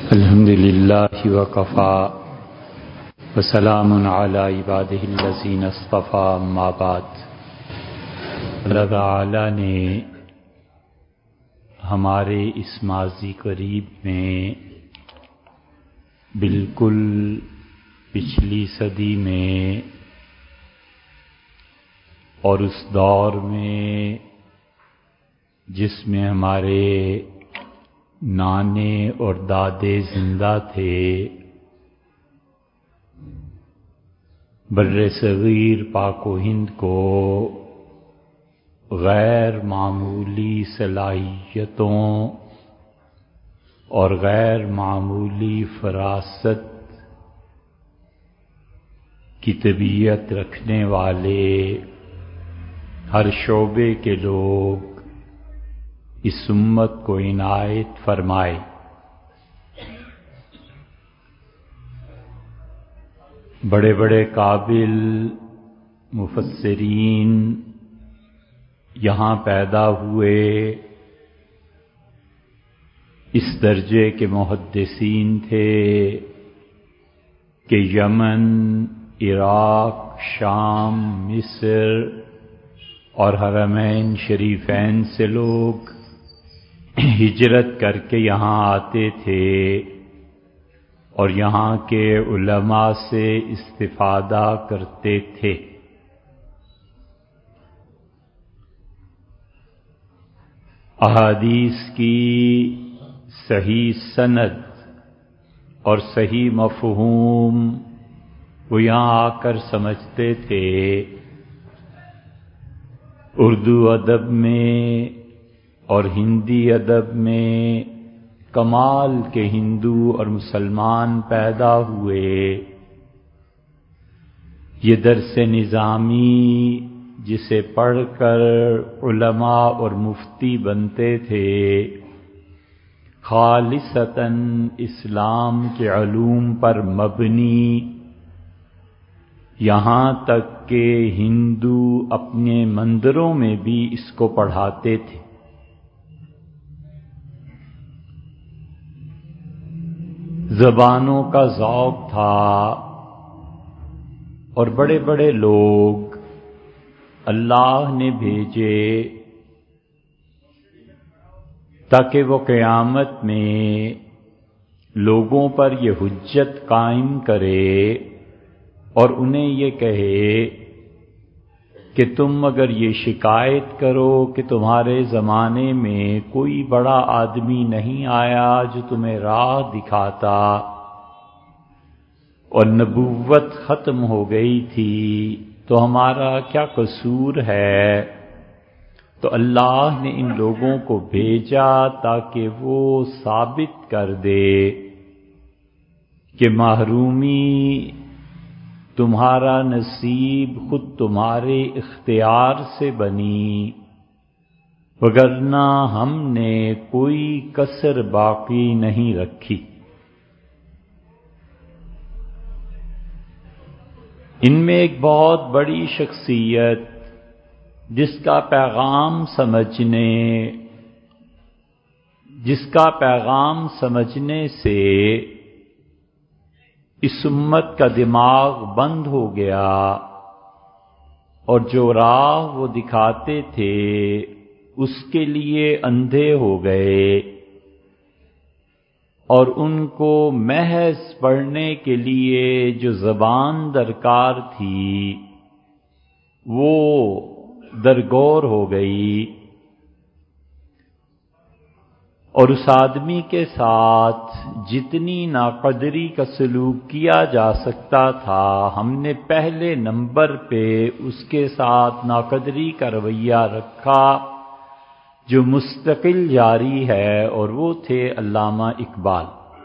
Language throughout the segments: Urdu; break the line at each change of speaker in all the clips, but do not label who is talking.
الحمد للہ وکفا وسلام علی عبادہ الذین اصطفی اما بعد۔ اللہ تعالی نے ہمارے اس ماضی قریب میں بالکل پچھلی صدی میں اور اس دور میں جس میں ہمارے نانے اور دادے زندہ تھے، بر صغیر پاک و ہند کو غیر معمولی صلاحیتوں اور غیر معمولی فراست کی طبیعت رکھنے والے ہر شعبے کے لوگ اس امت کو عنایت فرمائے۔ بڑے بڑے قابل مفسرین یہاں پیدا ہوئے، اس درجے کے محدثین تھے کہ یمن، عراق، شام، مصر اور حرمین شریفین سے لوگ ہجرت کر کے یہاں آتے تھے اور یہاں کے علماء سے استفادہ کرتے تھے۔ احادیث کی صحیح سند اور صحیح مفہوم وہ یہاں آ کر سمجھتے تھے۔ اردو ادب میں اور ہندی ادب میں کمال کے ہندو اور مسلمان پیدا ہوئے۔ یہ درس نظامی جسے پڑھ کر علماء اور مفتی بنتے تھے، خالصتاً اسلام کے علوم پر مبنی، یہاں تک کہ ہندو اپنے مندروں میں بھی اس کو پڑھاتے تھے۔ زبانوں کا ذوق تھا اور بڑے بڑے لوگ اللہ نے بھیجے تاکہ وہ قیامت میں لوگوں پر یہ حجت قائم کرے اور انہیں یہ کہے کہ تم اگر یہ شکایت کرو کہ تمہارے زمانے میں کوئی بڑا آدمی نہیں آیا جو تمہیں راہ دکھاتا اور نبوت ختم ہو گئی تھی، تو ہمارا کیا قصور ہے؟ تو اللہ نے ان لوگوں کو بھیجا تاکہ وہ ثابت کر دے کہ محرومی تمہارا نصیب خود تمہارے اختیار سے بنی، وگرنہ ہم نے کوئی کسر باقی نہیں رکھی۔ ان میں ایک بہت بڑی شخصیت جس کا پیغام سمجھنے سے اس امت کا دماغ بند ہو گیا اور جو راہ وہ دکھاتے تھے اس کے لیے اندھے ہو گئے، اور ان کو محض پڑھنے کے لیے جو زبان درکار تھی وہ درگور ہو گئی، اور اس آدمی کے ساتھ جتنی ناقدری کا سلوک کیا جا سکتا تھا ہم نے پہلے نمبر پہ اس کے ساتھ ناقدری کا رویہ رکھا جو مستقل جاری ہے، اور وہ تھے علامہ اقبال۔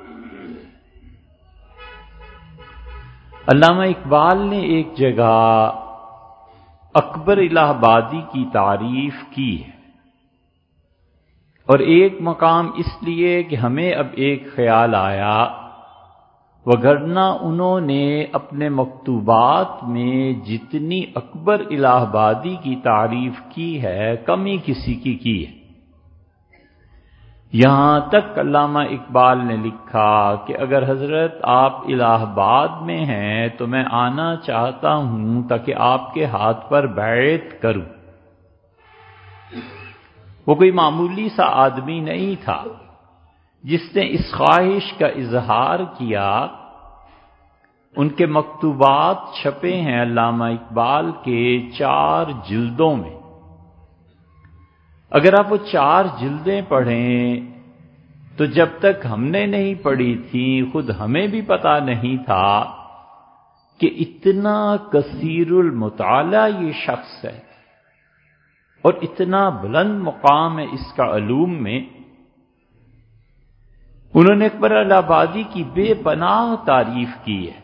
علامہ اقبال نے ایک جگہ اکبر الہ آبادی کی تعریف کی ہے، اور ایک مقام اس لیے کہ ہمیں اب ایک خیال آیا، وگرنہ انہوں نے اپنے مکتوبات میں جتنی اکبر الہ آبادی کی تعریف کی ہے کم ہی کسی کی ہے۔ یہاں تک علامہ اقبال نے لکھا کہ اگر حضرت آپ الہ آباد میں ہیں تو میں آنا چاہتا ہوں تاکہ آپ کے ہاتھ پر بیعت کروں۔ وہ کوئی معمولی سا آدمی نہیں تھا جس نے اس خواہش کا اظہار کیا۔ ان کے مکتوبات چھپے ہیں علامہ اقبال کے 4 جلدوں میں۔ اگر آپ وہ 4 جلدیں پڑھیں تو جب تک ہم نے نہیں پڑھی تھی خود ہمیں بھی پتا نہیں تھا کہ اتنا کثیر المطالعہ یہ شخص ہے اور اتنا بلند مقام ہے اس کا علوم میں۔ انہوں نے اکبر الہ آبادی کی بے پناہ تعریف کی ہے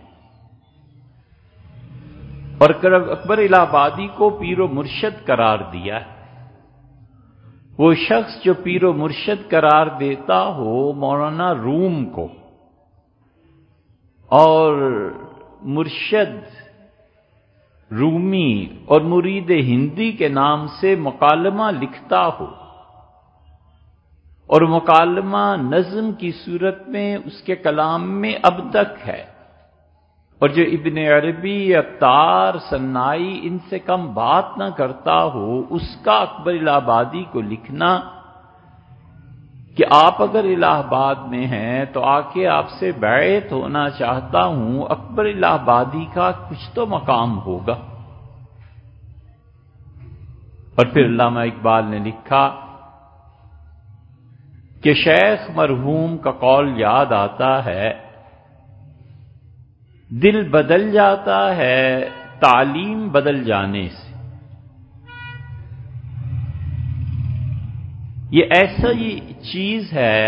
اور اکبر الہ آبادی کو پیر و مرشد قرار دیا ہے۔ وہ شخص جو پیر و مرشد قرار دیتا ہو مولانا روم کو اور مرشد رومی اور مرید ہندی کے نام سے مکالمہ لکھتا ہو اور مکالمہ نظم کی صورت میں اس کے کلام میں اب تک ہے، اور جو ابن عربی، عطار، صنائی ان سے کم بات نہ کرتا ہو، اس کا اکبر الہ آبادی کو لکھنا کہ آپ اگر الہ آباد میں ہیں تو آ کے آپ سے بیعت ہونا چاہتا ہوں، اکبر الہ آبادی کا کچھ تو مقام ہوگا۔ اور پھر علامہ اقبال نے لکھا کہ شیخ مرحوم کا قول یاد آتا ہے، دل بدل جاتا ہے تعلیم بدل جانے سے۔ یہ ایسی چیز ہے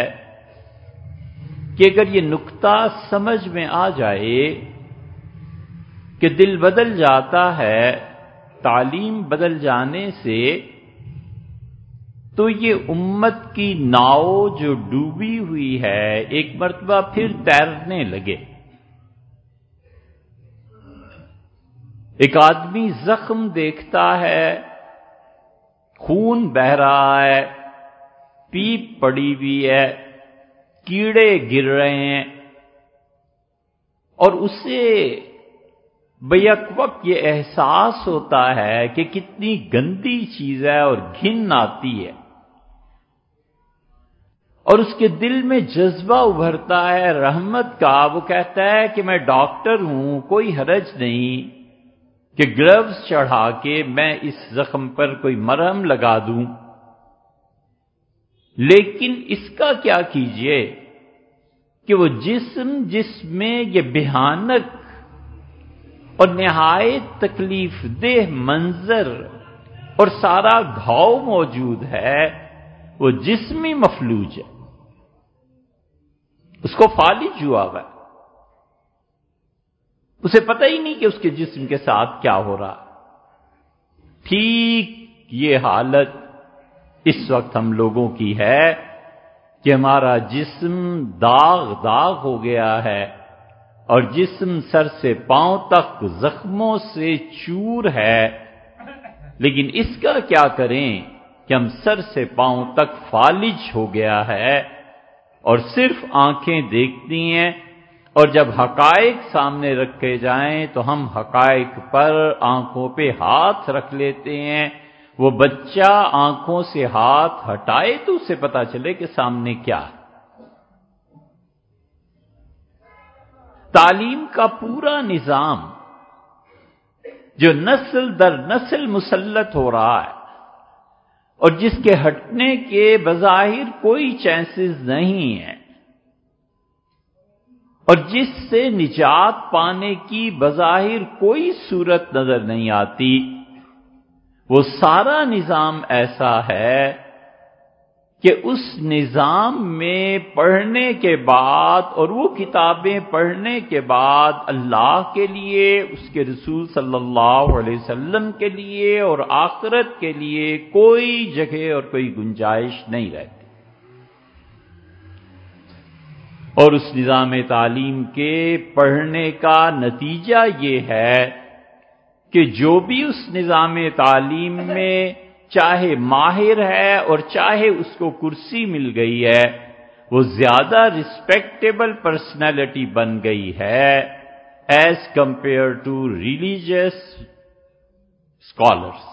کہ اگر یہ نکتہ سمجھ میں آ جائے کہ دل بدل جاتا ہے تعلیم بدل جانے سے، تو یہ امت کی ناؤ جو ڈوبی ہوئی ہے ایک مرتبہ پھر تیرنے لگے۔ ایک آدمی زخم دیکھتا ہے، خون بہہ رہا ہے، پیپ پڑی ہوئی ہے، کیڑے گر رہے ہیں، اور اسے بیک وقت یہ احساس ہوتا ہے کہ کتنی گندی چیز ہے اور گھن آتی ہے، اور اس کے دل میں جذبہ ابھرتا ہے رحمت کا۔ وہ کہتا ہے کہ میں ڈاکٹر ہوں، کوئی حرج نہیں کہ گلوز چڑھا کے میں اس زخم پر کوئی مرہم لگا دوں، لیکن اس کا کیا کیجئے کہ وہ جسم جس میں یہ بھیانک اور نہایت تکلیف دہ منظر اور سارا گھاؤ موجود ہے، وہ جسمی مفلوج ہے، اس کو فالج ہوا ہے، اسے پتہ ہی نہیں کہ اس کے جسم کے ساتھ کیا ہو رہا۔ ٹھیک یہ حالت اس وقت ہم لوگوں کی ہے کہ ہمارا جسم داغ داغ ہو گیا ہے اور جسم سر سے پاؤں تک زخموں سے چور ہے، لیکن اس کا کیا کریں کہ ہم سر سے پاؤں تک فالج ہو گیا ہے اور صرف آنکھیں دیکھتی ہیں، اور جب حقائق سامنے رکھے جائیں تو ہم حقائق پر آنکھوں پہ ہاتھ رکھ لیتے ہیں۔ وہ بچہ آنکھوں سے ہاتھ ہٹائے تو اسے پتا چلے کہ سامنے کیا ہے۔ تعلیم کا پورا نظام جو نسل در نسل مسلط ہو رہا ہے اور جس کے ہٹنے کے بظاہر کوئی چانسز نہیں ہیں اور جس سے نجات پانے کی بظاہر کوئی صورت نظر نہیں آتی، وہ سارا نظام ایسا ہے کہ اس نظام میں پڑھنے کے بعد اور وہ کتابیں پڑھنے کے بعد اللہ کے لیے، اس کے رسول صلی اللہ علیہ وسلم کے لیے اور آخرت کے لیے کوئی جگہ اور کوئی گنجائش نہیں رہتی۔ اور اس نظام تعلیم کے پڑھنے کا نتیجہ یہ ہے کہ جو بھی اس نظام تعلیم میں چاہے ماہر ہے اور چاہے اس کو کرسی مل گئی ہے، وہ زیادہ ریسپیکٹیبل پرسنالٹی بن گئی ہے as compare to religious scholars.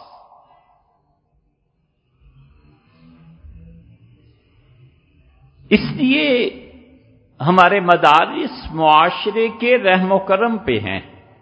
اس لیے ہمارے مدارس معاشرے کے رحم و کرم پہ ہیں۔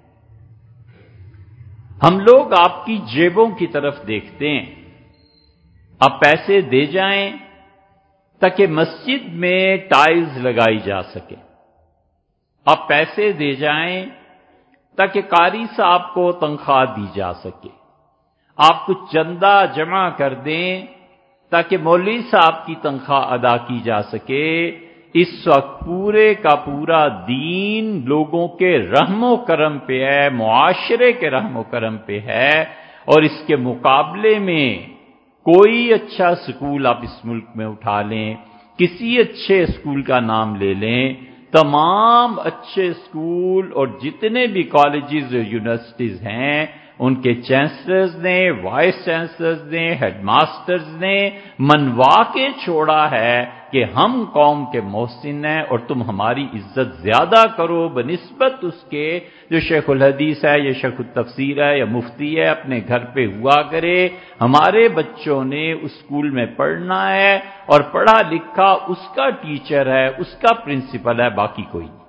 ہم لوگ آپ کی جیبوں کی طرف دیکھتے ہیں، آپ پیسے دے جائیں تاکہ مسجد میں ٹائلز لگائی جا سکے، آپ پیسے دے جائیں تاکہ قاری صاحب کو تنخواہ دی جا سکے، آپ کچھ چندہ جمع کر دیں تاکہ مولوی صاحب کی تنخواہ ادا کی جا سکے۔ اس وقت پورے کا پورا دین لوگوں کے رحم و کرم پہ ہے، معاشرے کے رحم و کرم پہ ہے، اور اس کے مقابلے میں کوئی اچھا سکول آپ اس ملک میں اٹھا لیں، کسی اچھے اسکول کا نام لے لیں، تمام اچھے اسکول اور جتنے بھی کالجز اور یونیورسٹیز ہیں، ان کے چانسلرز نے، وائس چانسلرز نے، ہیڈ ماسٹرز نے منوا کے چھوڑا ہے کہ ہم قوم کے محسن ہیں اور تم ہماری عزت زیادہ کرو بنسبت اس کے جو شیخ الحدیث ہے یا شیخ التفسیر ہے یا مفتی ہے، اپنے گھر پہ ہوا کرے۔ ہمارے بچوں نے اس اسکول میں پڑھنا ہے اور پڑھا لکھا اس کا ٹیچر ہے، اس کا پرنسپل ہے، باقی کوئی نہیں۔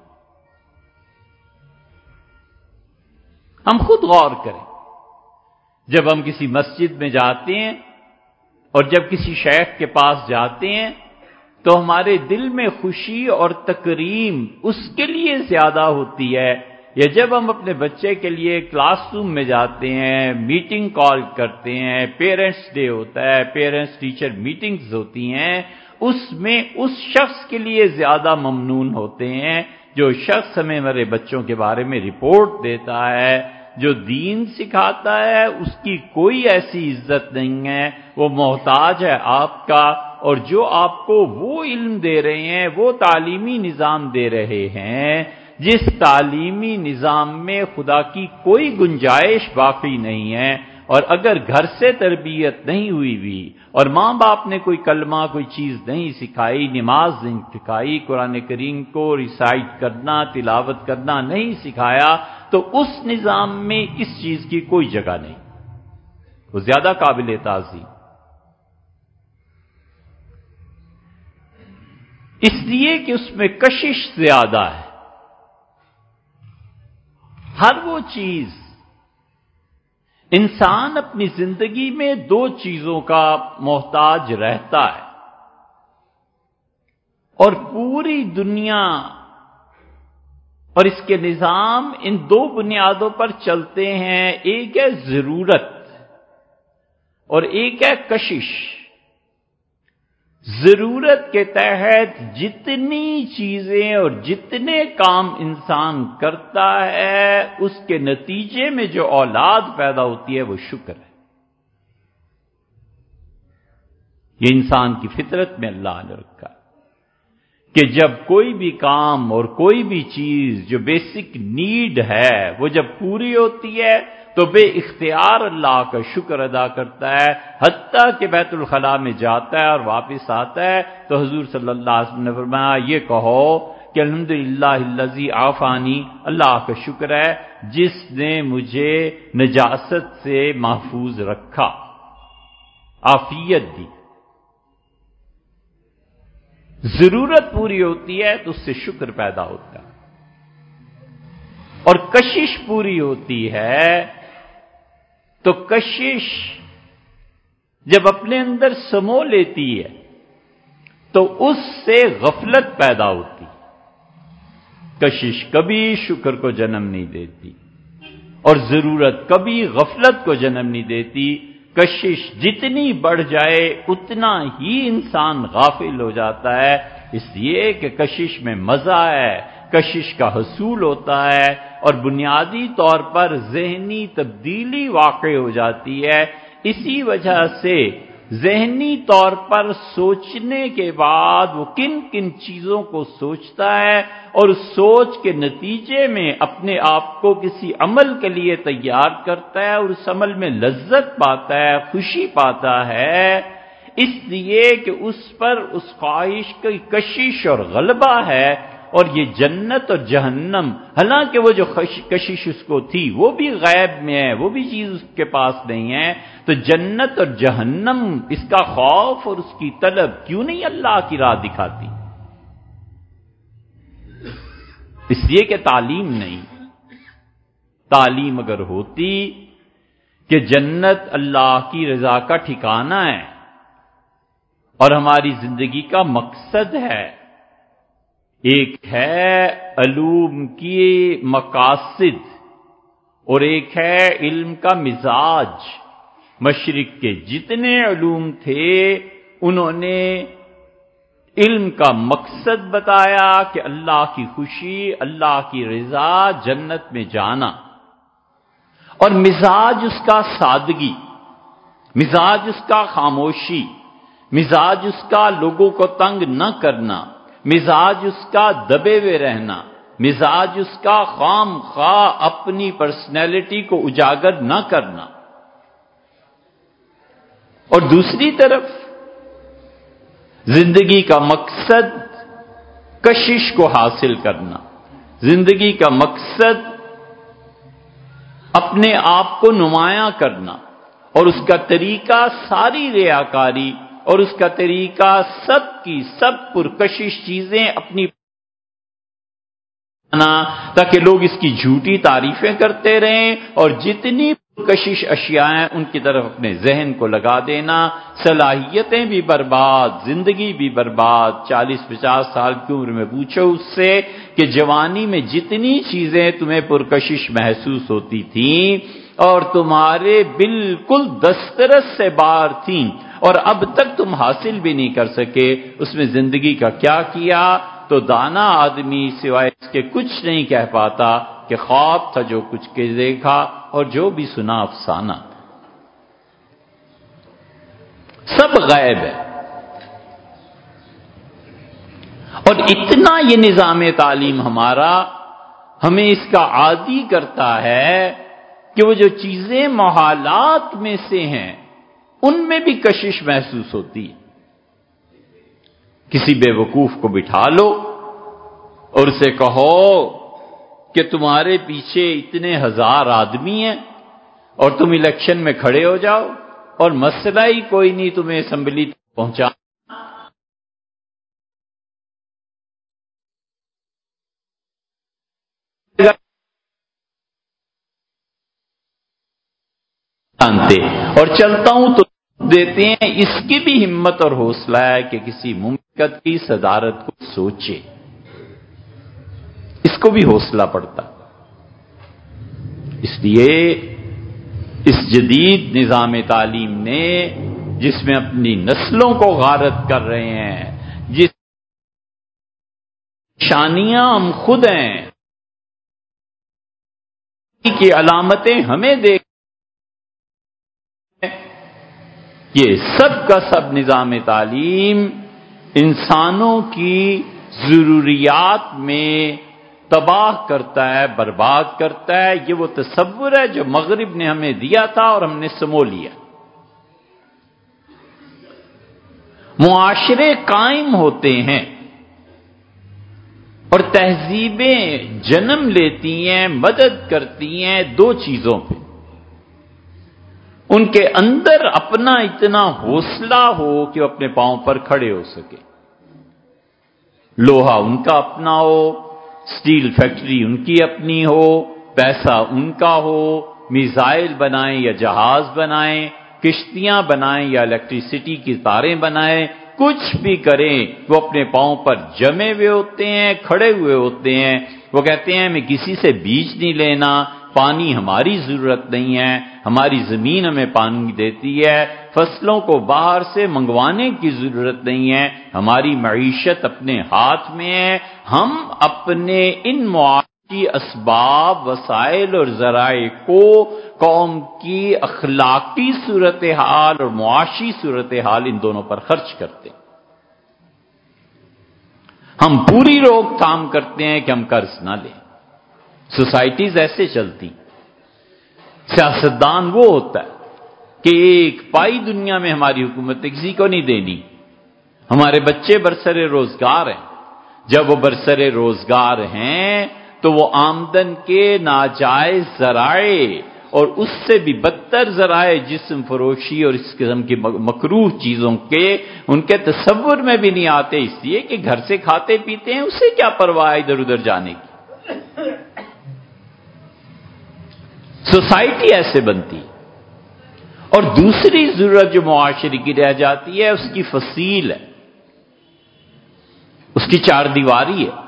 ہم خود غور کریں، جب ہم کسی مسجد میں جاتے ہیں اور جب کسی شیخ کے پاس جاتے ہیں تو ہمارے دل میں خوشی اور تکریم اس کے لیے زیادہ ہوتی ہے، یا جب ہم اپنے بچے کے لیے کلاس روم میں جاتے ہیں، میٹنگ کال کرتے ہیں، پیرنٹس ڈے ہوتا ہے، پیرنٹس ٹیچر میٹنگز ہوتی ہیں، اس میں اس شخص کے لیے زیادہ ممنون ہوتے ہیں جو شخص ہمیں ہمارے بچوں کے بارے میں رپورٹ دیتا ہے، جو دین سکھاتا ہے، اس کی کوئی ایسی عزت نہیں ہے، وہ محتاج ہے آپ کا، اور جو آپ کو وہ علم دے رہے ہیں، وہ تعلیمی نظام دے رہے ہیں جس تعلیمی نظام میں خدا کی کوئی گنجائش باقی نہیں ہے، اور اگر گھر سے تربیت نہیں ہوئی اور ماں باپ نے کوئی کلمہ کوئی چیز نہیں سکھائی، نماز نہیں سکھائی، قرآن کریم کو ریسائٹ کرنا تلاوت کرنا نہیں سکھایا، تو اس نظام میں اس چیز کی کوئی جگہ نہیں، وہ زیادہ قابل تعظیم۔ اس لیے کہ اس میں کشش زیادہ ہے، ہر وہ چیز، انسان اپنی زندگی میں دو چیزوں کا محتاج رہتا ہے، اور پوری دنیا اور اس کے نظام ان دو بنیادوں پر چلتے ہیں، ایک ہے ضرورت اور ایک ہے کشش۔ ضرورت کے تحت جتنی چیزیں اور جتنے کام انسان کرتا ہے، اس کے نتیجے میں جو اولاد پیدا ہوتی ہے وہ شکر ہے۔ یہ انسان کی فطرت میں اللہ نے رکھا کہ جب کوئی بھی کام اور کوئی بھی چیز جو بیسک نیڈ ہے وہ جب پوری ہوتی ہے تو بے اختیار اللہ کا شکر ادا کرتا ہے، حتیٰ کہ بیت الخلاء میں جاتا ہے اور واپس آتا ہے تو حضور صلی اللہ علیہ وسلم نے فرمایا یہ کہو کہ الحمدللہ الذی عافانی، اللہ کا شکر ہے جس نے مجھے نجاست سے محفوظ رکھا، عافیت دی۔ ضرورت پوری ہوتی ہے تو اس سے شکر پیدا ہوتا ہے، اور کشش پوری ہوتی ہے تو کشش جب اپنے اندر سمو لیتی ہے تو اس سے غفلت پیدا ہوتی ہے۔ کشش کبھی شکر کو جنم نہیں دیتی اور ضرورت کبھی غفلت کو جنم نہیں دیتی۔ کشش جتنی بڑھ جائے اتنا ہی انسان غافل ہو جاتا ہے، اس لیے کہ کشش میں مزہ ہے، کشش کا حصول ہوتا ہے، اور بنیادی طور پر ذہنی تبدیلی واقع ہو جاتی ہے۔ اسی وجہ سے ذہنی طور پر سوچنے کے بعد وہ کن کن چیزوں کو سوچتا ہے اور اس سوچ کے نتیجے میں اپنے آپ کو کسی عمل کے لیے تیار کرتا ہے اور اس عمل میں لذت پاتا ہے، خوشی پاتا ہے، اس لیے کہ اس پر اس خواہش کی کشش اور غلبہ ہے۔ اور یہ جنت اور جہنم، حالانکہ وہ جو کشش اس کو تھی وہ بھی غیب میں ہے، وہ بھی چیز اس کے پاس نہیں ہے، تو جنت اور جہنم، اس کا خوف اور اس کی طلب کیوں نہیں اللہ کی راہ دکھاتی؟ اس لیے کہ تعلیم نہیں۔ تعلیم اگر ہوتی کہ جنت اللہ کی رضا کا ٹھکانہ ہے اور ہماری زندگی کا مقصد ہے، ایک ہے علوم کی مقاصد اور ایک ہے علم کا مزاج۔ مشرق کے جتنے علوم تھے انہوں نے علم کا مقصد بتایا کہ اللہ کی خوشی، اللہ کی رضا، جنت میں جانا، اور مزاج اس کا سادگی، مزاج اس کا خاموشی، مزاج اس کا لوگوں کو تنگ نہ کرنا، مزاج اس کا دبے ہوئے رہنا، مزاج اس کا خام خواہ اپنی پرسنالٹی کو اجاگر نہ کرنا۔ اور دوسری طرف زندگی کا مقصد کشش کو حاصل کرنا، زندگی کا مقصد اپنے آپ کو نمایاں کرنا، اور اس کا طریقہ ساری ریاکاری، اور اس کا طریقہ سب کی سب پرکشش چیزیں اپنی تاکہ لوگ اس کی جھوٹی تعریفیں کرتے رہیں، اور جتنی پرکشش اشیاء ہیں ان کی طرف اپنے ذہن کو لگا دینا، صلاحیتیں بھی برباد، زندگی بھی برباد۔ 40-50 سال کی عمر میں پوچھو اس سے کہ جوانی میں جتنی چیزیں تمہیں پرکشش محسوس ہوتی تھیں اور تمہارے بالکل دسترس سے باہر تھیں اور اب تک تم حاصل بھی نہیں کر سکے، اس میں زندگی کا کیا کیا؟ تو دانا آدمی سوائے اس کے کچھ نہیں کہہ پاتا کہ خواب تھا جو کچھ کے دیکھا اور جو بھی سنا افسانہ، سب غیب ہے۔ اور اتنا یہ نظام تعلیم ہمارا ہمیں اس کا عادی کرتا ہے کہ وہ جو چیزیں محالات میں سے ہیں ان میں بھی کشش محسوس ہوتی ہے۔ کسی بے وقوف کو بٹھا لو اور اسے کہو کہ تمہارے پیچھے اتنے ہزار آدمی ہیں اور تم الیکشن میں کھڑے ہو جاؤ اور مسئلہ ہی کوئی نہیں تمہیں اسمبلی تک پہنچا۔ اور چلتا ہوں تو دیتے ہیں، اس کی بھی ہمت اور حوصلہ ہے کہ کسی مملکت کی صدارت کو سوچے، اس کو بھی حوصلہ پڑتا۔ اس لیے اس جدید نظام تعلیم نے جس میں اپنی نسلوں کو غارت کر رہے ہیں، جس نشانیاں ہم خود ہیں کی علامتیں ہمیں دیکھ، یہ سب کا سب نظام تعلیم انسانوں کی ضروریات میں تباہ کرتا ہے، برباد کرتا ہے۔ یہ وہ تصور ہے جو مغرب نے ہمیں دیا تھا اور ہم نے سمو لیا۔ معاشرے قائم ہوتے ہیں اور تہذیبیں جنم لیتی ہیں، مدد کرتی ہیں دو چیزوں پہ، ان کے اندر اپنا اتنا حوصلہ ہو کہ وہ اپنے پاؤں پر کھڑے ہو سکے۔ لوہا ان کا اپنا ہو، سٹیل فیکٹری ان کی اپنی ہو، پیسہ ان کا ہو، میزائل بنائیں یا جہاز بنائیں، کشتیاں بنائیں یا الیکٹریسٹی کی تاریں بنائیں، کچھ بھی کریں وہ اپنے پاؤں پر جمے ہوئے ہوتے ہیں، کھڑے ہوئے ہوتے ہیں۔ وہ کہتے ہیں ہمیں کسی سے بیج نہیں لینا، پانی ہماری ضرورت نہیں ہے، ہماری زمین ہمیں پانی دیتی ہے، فصلوں کو باہر سے منگوانے کی ضرورت نہیں ہے، ہماری معیشت اپنے ہاتھ میں ہے۔ ہم اپنے ان معاشرے کی اسباب، وسائل اور ذرائع کو قوم کی اخلاقی صورتحال اور معاشی صورتحال ان دونوں پر خرچ کرتے ہیں۔ ہم پوری روک تھام کرتے ہیں کہ ہم قرض نہ لیں۔ سوسائٹیز ایسے چلتی، سیاستدان وہ ہوتا ہے کہ ایک پائی دنیا میں ہماری حکومت نے کسی کو نہیں دینی، ہمارے بچے برسر روزگار ہیں، جب وہ برسر روزگار ہیں تو وہ آمدن کے ناجائز ذرائع اور اس سے بھی بدتر ذرائع جسم فروشی اور اس قسم کی مکروہ چیزوں کے ان کے تصور میں بھی نہیں آتے، اس لیے کہ گھر سے کھاتے پیتے ہیں، اسے کیا پرواہ ادھر ادھر جانے کی۔ سوسائٹی ایسے بنتی، اور دوسری ضرورت جو معاشرے کی رہ جاتی ہے اس کی فصیل ہے، اس کی چار دیواری ہے۔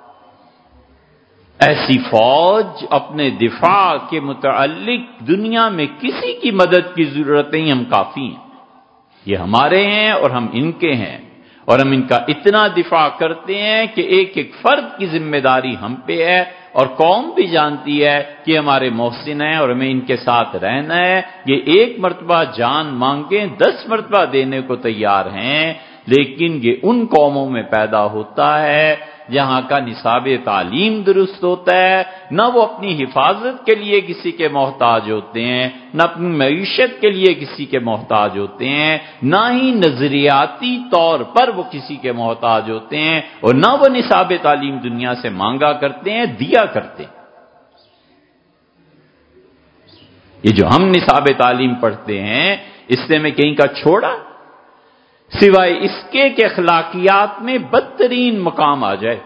ایسی فوج اپنے دفاع کے متعلق دنیا میں کسی کی مدد کی ضرورت نہیں، ہم کافی ہیں، یہ ہمارے ہیں اور ہم ان کے ہیں، اور ہم ان کا اتنا دفاع کرتے ہیں کہ ایک ایک فرد کی ذمہ داری ہم پہ ہے، اور قوم بھی جانتی ہے کہ ہمارے محسن ہیں اور ہمیں ان کے ساتھ رہنا ہے۔ یہ ایک مرتبہ جان مانگیں 10 مرتبہ دینے کو تیار ہیں، لیکن یہ ان قوموں میں پیدا ہوتا ہے جہاں کا نصاب تعلیم درست ہوتا ہے، نہ وہ اپنی حفاظت کے لیے کسی کے محتاج ہوتے ہیں، نہ اپنی معیشت کے لیے کسی کے محتاج ہوتے ہیں، نہ ہی نظریاتی طور پر وہ کسی کے محتاج ہوتے ہیں، اور نہ وہ نصاب تعلیم دنیا سے مانگا کرتے ہیں، دیا کرتے ہیں۔ یہ جو ہم نصاب تعلیم پڑھتے ہیں اس سے میں کہیں کا چھوڑا سوائے اس کے کہ اخلاقیات میں بدترین مقام آ جائے۔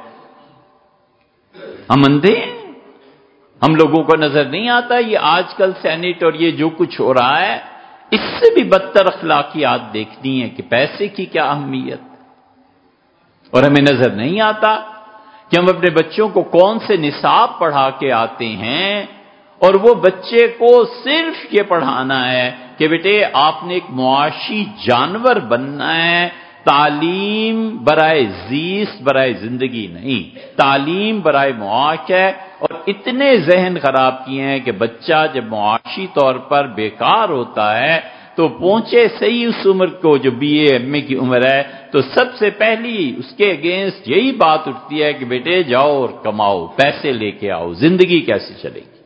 ہم اندھے ہیں، ہم لوگوں کو نظر نہیں آتا یہ آج کل سینٹ اور یہ جو کچھ ہو رہا ہے، اس سے بھی بدتر اخلاقیات دیکھنی ہے کہ پیسے کی کیا اہمیت، اور ہمیں نظر نہیں آتا کہ ہم اپنے بچوں کو کون سے نصاب پڑھا کے آتے ہیں، اور وہ بچے کو صرف یہ پڑھانا ہے کہ بیٹے آپ نے ایک معاشی جانور بننا ہے، تعلیم برائے زیست برائے زندگی نہیں، تعلیم برائے معاش ہے۔ اور اتنے ذہن خراب کیے ہیں کہ بچہ جب معاشی طور پر بیکار ہوتا ہے تو پہنچے صحیح اس عمر کو جو بی اے ایم اے کی عمر ہے، تو سب سے پہلی اس کے اگینسٹ یہی بات اٹھتی ہے کہ بیٹے جاؤ اور کماؤ، پیسے لے کے آؤ، زندگی کیسے چلے گی۔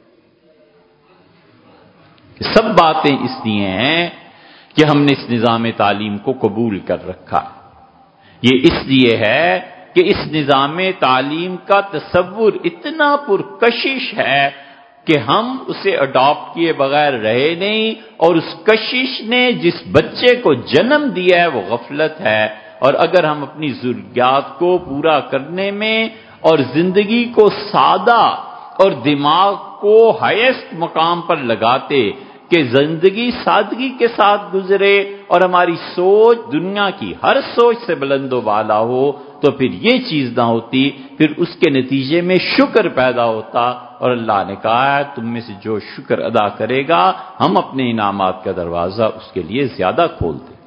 سب باتیں اس لیے ہیں کہ ہم نے اس نظام تعلیم کو قبول کر رکھا، یہ اس لیے ہے کہ اس نظام تعلیم کا تصور اتنا پرکشش ہے کہ ہم اسے اڈاپٹ کیے بغیر رہے نہیں، اور اس کشش نے جس بچے کو جنم دیا ہے وہ غفلت ہے۔ اور اگر ہم اپنی ضروریات کو پورا کرنے میں اور زندگی کو سادہ اور دماغ کو ہائیسٹ مقام پر لگاتے کہ زندگی سادگی کے ساتھ گزرے اور ہماری سوچ دنیا کی ہر سوچ سے بلند و بالا ہو، تو پھر یہ چیز نہ ہوتی، پھر اس کے نتیجے میں شکر پیدا ہوتا، اور اللہ نے کہا ہے تم میں سے جو شکر ادا کرے گا ہم اپنے انعامات کا دروازہ اس کے لیے زیادہ کھول دیں۔